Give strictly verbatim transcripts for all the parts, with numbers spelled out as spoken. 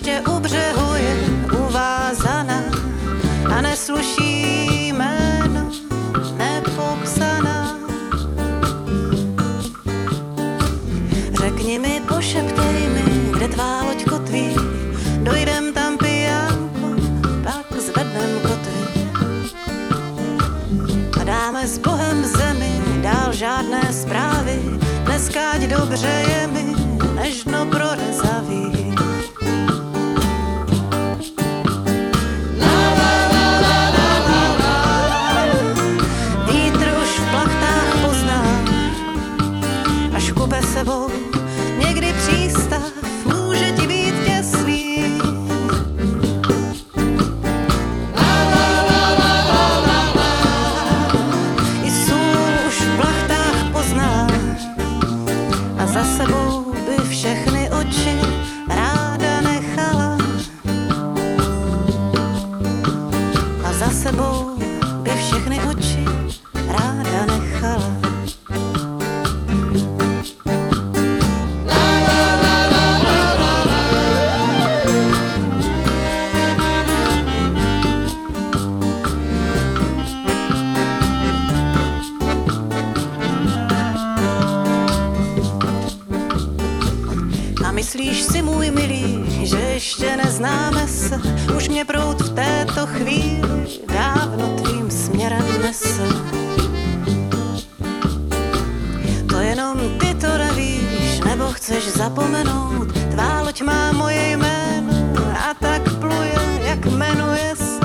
ještě u břehu je uvázaná a nesluší jméno nepopsaná. Řekni mi, pošeptej mi, kde tvá loď kotví, dojdem tam pijánko, pak zvednem kotvy. A dáme s Bohem v zemi, dál žádné zprávy, dneska ať dobře je mi, nežno prorezavý. Vítr už v plachtách pozná, až kube sebou někdy přístav může ti být těsný. I sůl už v plachtách pozná a za sebou by všechny oči ráda nechala. A za sebou by všechny oči ráda nechala. A myslíš si, můj milý, že ještě neznáme se, už mě proud v této chvíli dávno tvým směrem nese. To jenom ty to nevíš, nebo chceš zapomenout, tvá loď má moje jméno a tak pluje, jak jmenuje se.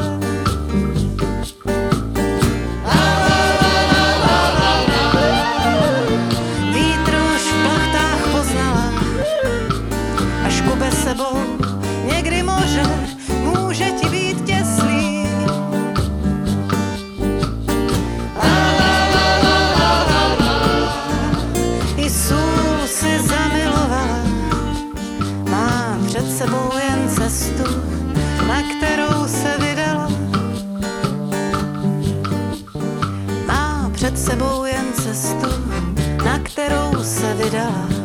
Vítr už v plachtách poznala, až kube sebou někdy moře může ti být těsný. I sůl si zamilovala, má před sebou jen cestu, na kterou se vydala. Má před sebou jen cestu, na kterou se vydala.